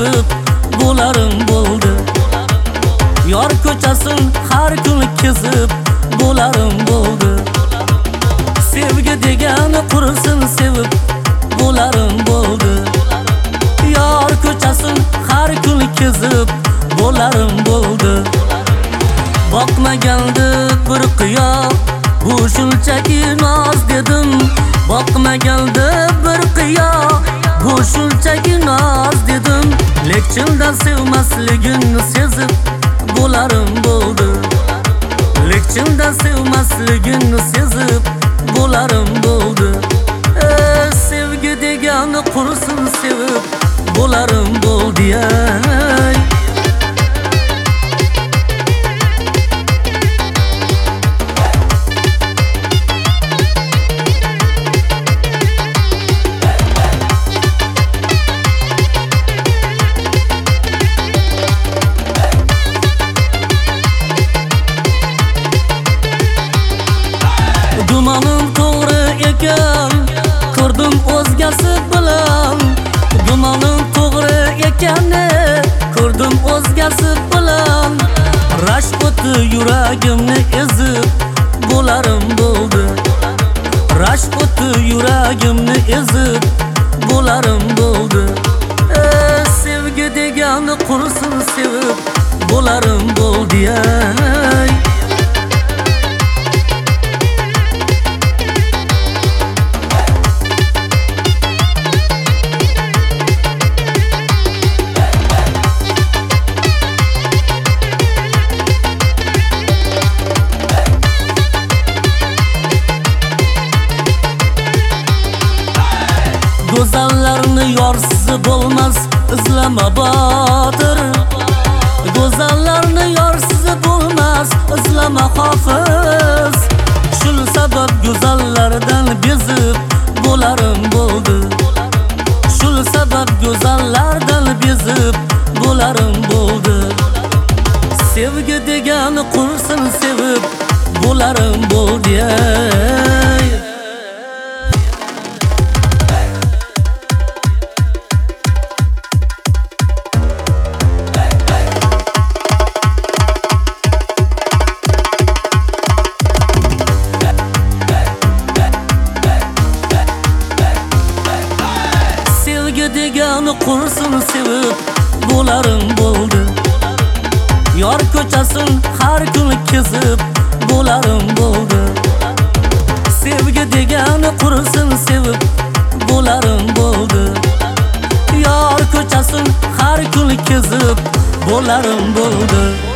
kezib bo'larim bo'ldi. Yor ko'chasin har kun kezib bo'larim bo'ldi. Sevgi degani qursin sevib bo'larim bo'ldi. Yor ko'chasin har kun kezib bo'larim bo'ldi. Boqmaganda bir qiyo bu shunchaki noz dedim. Boqmaganda bir qiyo bu shunchaki noz dedim. Lekchinda sevmasligingni sezib bo'larim bo'ldi. Lekchinda sevmasligingni sezib bo'larim bo'ldi. Sevgi degani qursin sevib bo'larim bo'ldi. Gumonim to'g'ri ekan, ko'rdim o'zgasi bilan. Gumonim to'g'ri ekan, ko'rdim o'zgasi bilan. Rashk o'ti yuragimni ezib bo'larim bo'ldi. Rashk o'ti yuragimni ezib bo'larim bo'ldi. Sevgi degani qursin sevib bo'larim bo'ldi. Go'zallarni yorsiz bo'lmas, izlama botir. Go'zallarni yorsiz bo'lmas, izlama hofiz. Shul sabab go'zallardan bezib bo'larim bo'ldi. Shul sabab go'zallardan bezib bo'larim bo'ldi. Sevgi degani qursin sevib bo'larim bo'ldi. Degani qursin sevib bo'larim bo'ldi. Yor ko'chasin har kun kezib bo'larim bo'ldi. Sevgi degani qursin sevib bo'larim bo'ldi. Yor ko'chasin har kun kezib bo'larim bo'ldi.